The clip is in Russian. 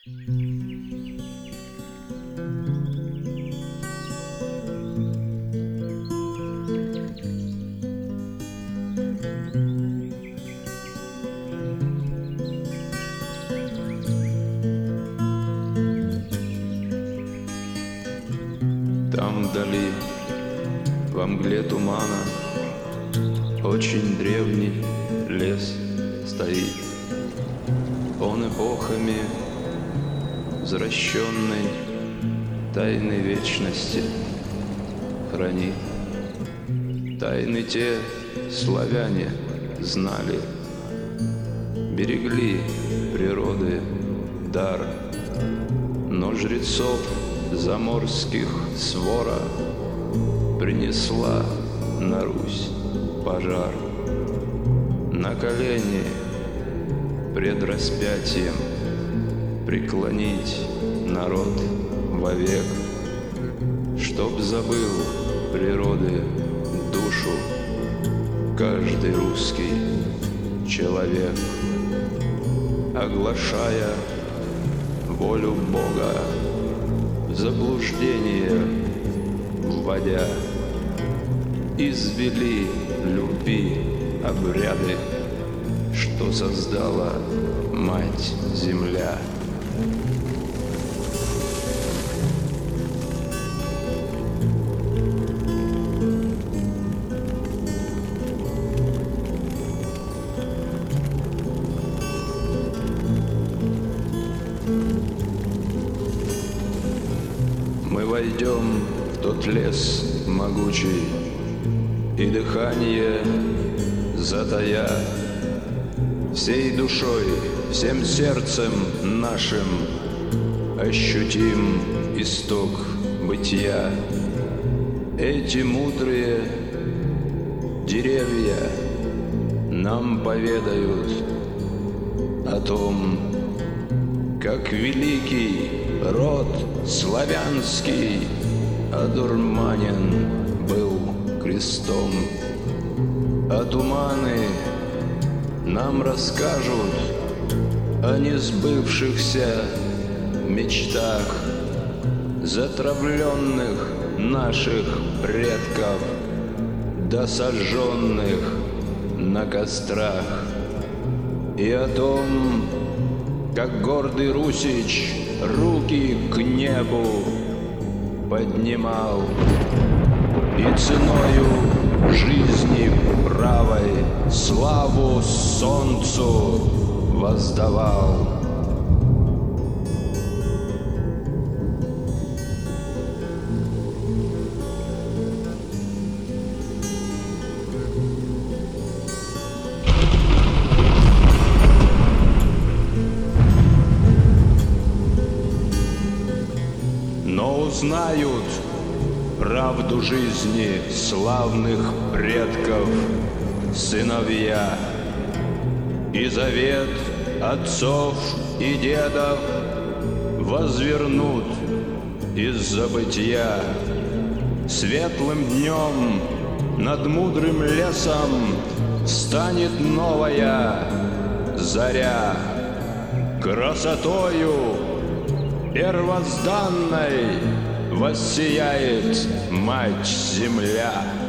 Там вдали, во мгле тумана, очень древний лес стоит. Он эпохами возвращенной тайны вечности хранит. Тайны те славяне знали, берегли природы дар, но жрецов заморских свора принесла на Русь пожар. На колени пред распятием преклонить народ вовек, чтоб забыл природы душу каждый русский человек, оглашая волю Бога, в заблуждение вводя, извели любви обряды, что создала Мать-Земля. Мы войдем в тот лес могучий, и дыхание затая, всей душой, всем сердцем нашим ощутим исток бытия. Эти мудрые деревья нам поведают о том, как великий род славянский одурманен был крестом. А туманы нам расскажут о несбывшихся мечтах затравленных наших предков, да сожженных на кострах, и о том, как гордый Русич руки к небу поднимал и ценою жизни правой славу солнцу воздавал. Но узнают правду жизни славных предков сыновья, и завет отцов и дедов возвернут из забытья. Светлым днем над мудрым лесом станет новая заря, красотою первозданной воссияет Мать-Земля.